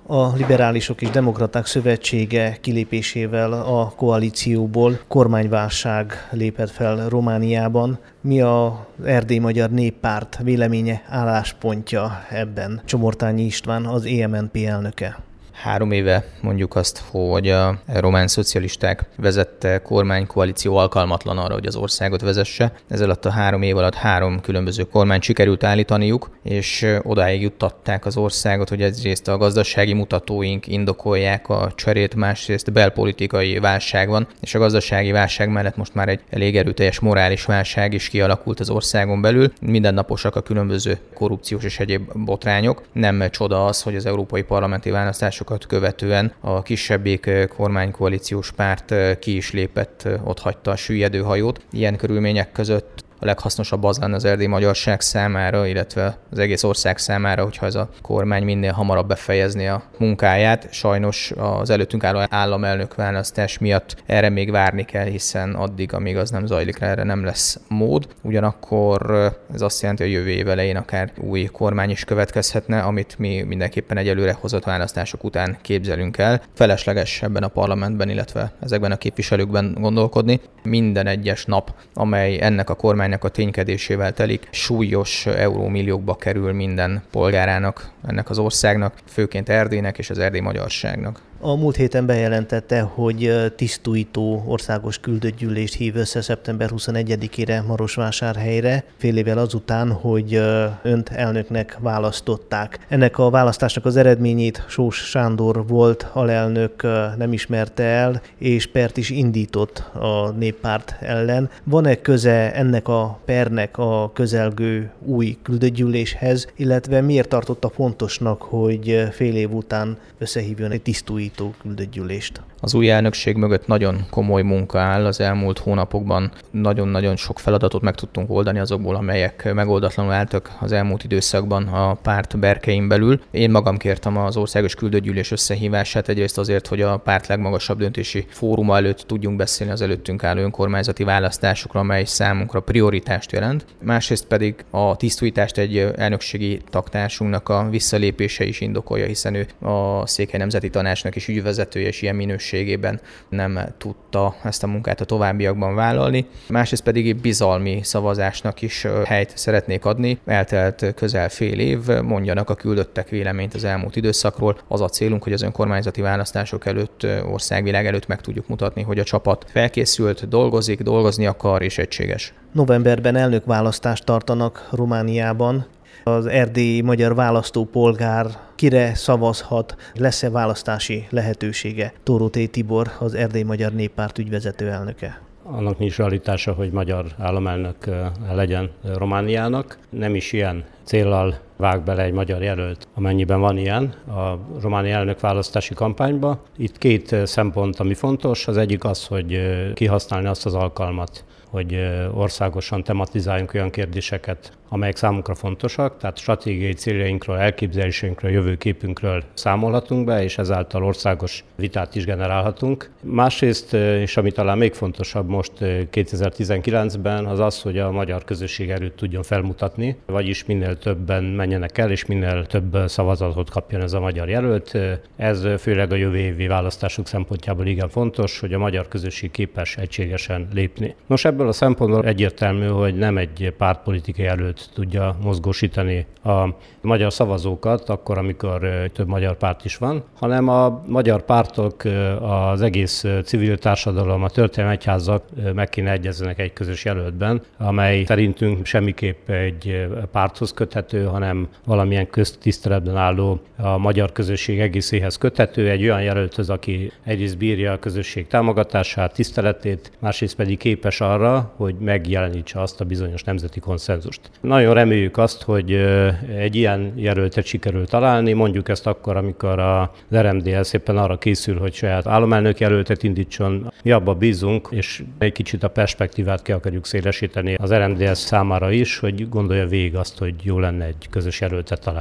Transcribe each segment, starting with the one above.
A Liberálisok és Demokraták Szövetsége kilépésével a koalícióból kormányválság lépett fel Romániában. Mi az Erdély Magyar Néppárt véleménye, álláspontja ebben? Csomortányi István, az EMNP elnöke. 3 éve mondjuk azt, hogy a román szocialisták vezette kormánykoalíció alkalmatlan arra, hogy az országot vezesse. Ez alatt a 3 év alatt 3 különböző kormányt sikerült állítaniuk, és odáig juttatták az országot, hogy egyrészt a gazdasági mutatóink indokolják a cserét, másrészt belpolitikai válság van, és a gazdasági válság mellett most már egy elég erőteljes morális válság is kialakult az országon belül. Mindennaposak a különböző korrupciós és egyéb botrányok. Nem csoda az, hogy az európai parlamenti választások követően a kisebbik kormánykoalíciós párt ki is lépett, ott hagyta a süllyedő hajót. Ilyen körülmények között a leghasznosabb az lenne az erdélyi magyarság számára, illetve az egész ország számára, hogyha ez a kormány minél hamarabb befejezni a munkáját. Sajnos az előttünk álló államelnök választás miatt erre még várni kell, hiszen addig, amíg az nem zajlik rá, erre nem lesz mód. Ugyanakkor ez azt jelenti, hogy jövő év elején akár új kormány is következhetne, amit mi mindenképpen egy előre hozott választások után képzelünk el. Felesleges ebben a parlamentben, illetve ezekben a képviselőkben gondolkodni. Minden egyes nap, amely ennek a kormánynak a ténykedésével telik, súlyos eurómilliókba kerül minden polgárának, ennek az országnak, főként Erdélynek és az erdélyi magyarságnak. A múlt héten bejelentette, hogy tisztújtó országos küldöttgyűlést hív össze szeptember 21-ére Marosvásárhelyre, fél évvel azután, hogy önt elnöknek választották. Ennek a választásnak az eredményét Sós Sándor volt alelnök nem ismerte el, és pert is indított a néppárt ellen. Van-e köze ennek a pernek a közelgő új küldöttgyűléshez, illetve miért tartotta fontosnak, hogy fél év után összehívjon egy tisztújtó küldöttgyűlést? Az új elnökség mögött nagyon komoly munka áll. Az elmúlt hónapokban nagyon-nagyon sok feladatot meg tudtunk oldani azokból, amelyek megoldatlanul álltak az elmúlt időszakban a párt berkein belül. Én magam kértem az országos küldöttgyűlés összehívását, egyrészt azért, hogy a párt legmagasabb döntési fóruma előtt tudjunk beszélni az előttünk álló önkormányzati választásokra, amely számunkra prioritást jelent. Másrészt pedig a tisztújítást egy elnökségi taktársunknak a visszalépése is indokolja, hiszen ő a Székely Nemzeti Tanácsnak is ügyvezetője, és ilyen minőségében nem tudta ezt a munkát a továbbiakban vállalni. Másrészt pedig bizalmi szavazásnak is helyt szeretnék adni. Eltelt közel fél év, mondjanak a küldöttek véleményt az elmúlt időszakról. Az a célunk, hogy az önkormányzati választások előtt, országvilág előtt meg tudjuk mutatni, hogy a csapat felkészült, dolgozik, dolgozni akar és egységes. Novemberben elnökválasztást tartanak Romániában. Az erdélyi magyar választópolgár kire szavazhat, lesz-e választási lehetősége? Tóróthy Tibor, az Erdély Magyar Néppárt ügyvezető elnöke. Annak nincs realitása, hogy magyar államelnök legyen Romániának. Nem is ilyen céllal vág bele egy magyar jelölt, amennyiben van ilyen a romániai elnökválasztási kampányba. Itt 2 szempont, ami fontos. Az egyik az, hogy kihasználni azt az alkalmat, hogy országosan tematizáljunk olyan kérdéseket, amelyek számunkra fontosak, tehát stratégiai céljainkról, elképzeléseinkről, jövőképünkről számolhatunk be, és ezáltal országos vitát is generálhatunk. Másrészt, és ami talán még fontosabb most 2019-ben, az az, hogy a magyar közösség erőt tudjon felmutatni, vagyis minél többen menjenek el, és minél több szavazatot kapjon ez a magyar jelölt. Ez főleg a jövő évi választások szempontjából igen fontos, hogy a magyar közösség képes egységesen lépni. Nos, ebből a szempontból egyértelmű, hogy nem egy pártpolitikai jelölt tudja mozgósítani a magyar szavazókat, akkor, amikor több magyar párt is van, hanem a magyar pártok, az egész civil társadalom, a történelmi egyházak meg kéne egyezzenek egy közös jelöltben, amely szerintünk semmiképp egy párthoz köthető, hanem valamilyen köztiszteletben álló, a magyar közösség egészéhez köthető, egy olyan jelölthöz, aki egyrészt bírja a közösség támogatását, tiszteletét, másrészt pedig képes arra, hogy megjelenítse azt a bizonyos nemzeti konszenzust. Nagyon reméljük azt, hogy egy ilyen jelöltet sikerül találni, mondjuk ezt akkor, amikor az RMDSZ szépen arra készül, hogy saját államelnök jelöltet indítson. Mi abba bízunk, és egy kicsit a perspektívát ki akarjuk szélesíteni az RMDSZ számára is, hogy gondolja végig azt, hogy jó lenne egy közös jelöltet találni.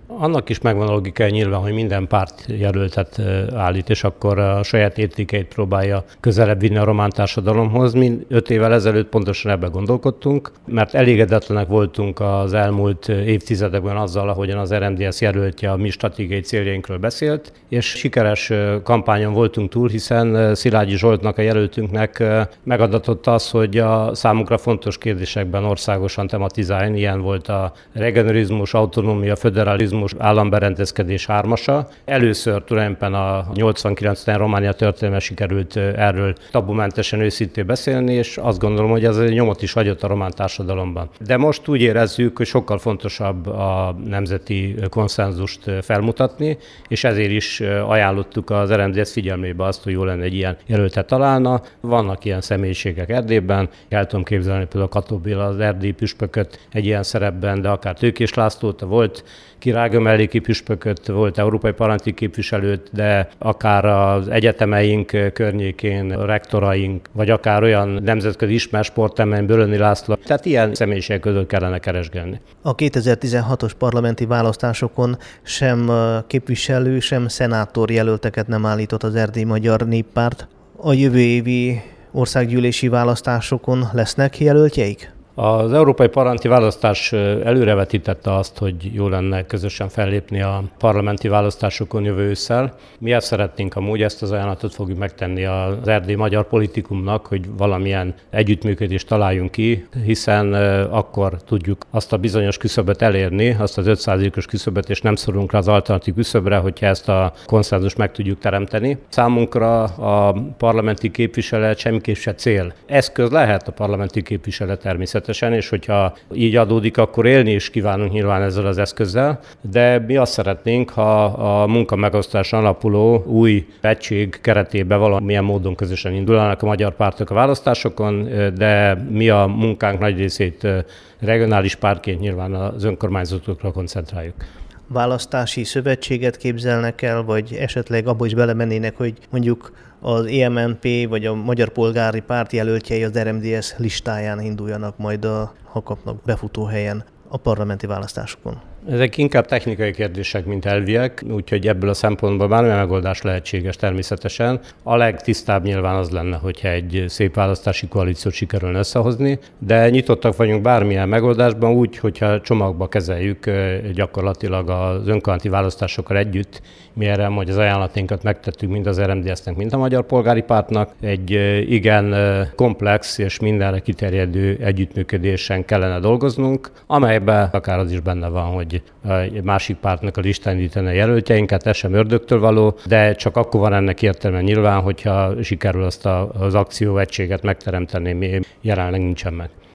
Annak is megvan a logikája nyilván, hogy minden párt jelöltet állít, és akkor a saját értékeit próbálja közelebb vinni a román társadalomhoz. Mi 5 évvel ezelőtt pontosan ebbe gondolkodtunk, mert elégedetlenek voltunk az elmúlt évtizedekben azzal, ahogyan az RMDSZ jelöltje a mi stratégiai céljainkról beszélt, és sikeres kampányon voltunk túl, hiszen Szilágyi Zsoltnak, a jelöltünknek megadatott az, hogy a számunkra fontos kérdésekben országosan tematizálni. Ilyen volt a regionalizmus, autonómia, föderalizmus, államberendezkedés hármasa. Először tulajdonképpen a 89-ben Románia történelme sikerült erről tabumentesen őszintén beszélni, és azt gondolom, hogy ez nyomot is hagyott a román társadalomban. De most úgy érezzük, hogy sokkal fontosabb a nemzeti konszenzust felmutatni, és ezért is ajánlottuk az RMDSZ figyelmébe azt, hogy jó lenne egy ilyen jelöltet találna. Vannak ilyen személyiségek Erdélyben, el tudom képzelni például Kató Béla, az erdélyi püspököt egy ilyen szerepben, de akár Tőkés Lászlót, volt királymelléki püspököt, volt európai parlamenti képviselőt, de akár az egyetemeink környékén, a rektoraink, vagy akár olyan nemzetközi ismert sportemelyen, Bölöni László. Tehát ilyen személyiségek között kellene keresgélni. A 2016-os parlamenti választásokon sem képviselő, sem szenátor jelölteket nem állított az Erdélyi Magyar Néppárt. A jövő évi országgyűlési választásokon lesznek jelöltjeik? Az európai parlamenti választás előrevetítette azt, hogy jó lenne közösen fellépni a parlamenti választásokon jövő ősszel. Mi ezt szeretnénk amúgy, ezt az ajánlatot fogjuk megtenni az erdélyi magyar politikumnak, hogy valamilyen együttműködést találjunk ki, hiszen akkor tudjuk azt a bizonyos küszöböt elérni, azt az 5%-os küszöböt, és nem szorulunk rá az alternatív küszöbre, hogyha ezt a konszenzust meg tudjuk teremteni. Számunkra a parlamenti képviselet semmiképp se cél. Eszköz lehet a parlamenti képviselet természetesen, és hogyha így adódik, akkor élni is kívánunk nyilván ezzel az eszközzel, de mi azt szeretnénk, ha a munkamegosztáson alapuló új egység keretében valamilyen módon közösen indulnak a magyar pártok a választásokon, de mi a munkánk nagy részét regionális pártként nyilván az önkormányzatokra koncentráljuk. Választási szövetséget képzelnek el, vagy esetleg abba is belemennének, hogy mondjuk az EMNP vagy a Magyar Polgári Párt jelöltjei az RMDSZ listáján induljanak majd, ha kapnak befutóhelyen a parlamenti választásokon? Ezek inkább technikai kérdések, mint elviek, úgyhogy ebből a szempontból bármilyen megoldás lehetséges természetesen. A legtisztább nyilván az lenne, hogyha egy szép választási koalíciót sikerülne összehozni, de nyitottak vagyunk bármilyen megoldásban úgy, hogyha csomagba kezeljük gyakorlatilag az önkormányzati választásokkal együtt. Mi erre majd az ajánlatinkat megtettük mind az RMDSZ-nek, mind a Magyar Polgári Pártnak. Egy igen komplex és mindenre kiterjedő együttműködésen kellene dolgoznunk, amelyben akár az is benne van, hogy egy másik pártnak a listán indítani a jelöltjeinket, ez sem ördögtől való, de csak akkor van ennek értelme nyilván, hogyha sikerül azt az akcióegységet megteremteni, mi jelenleg nincsen meg.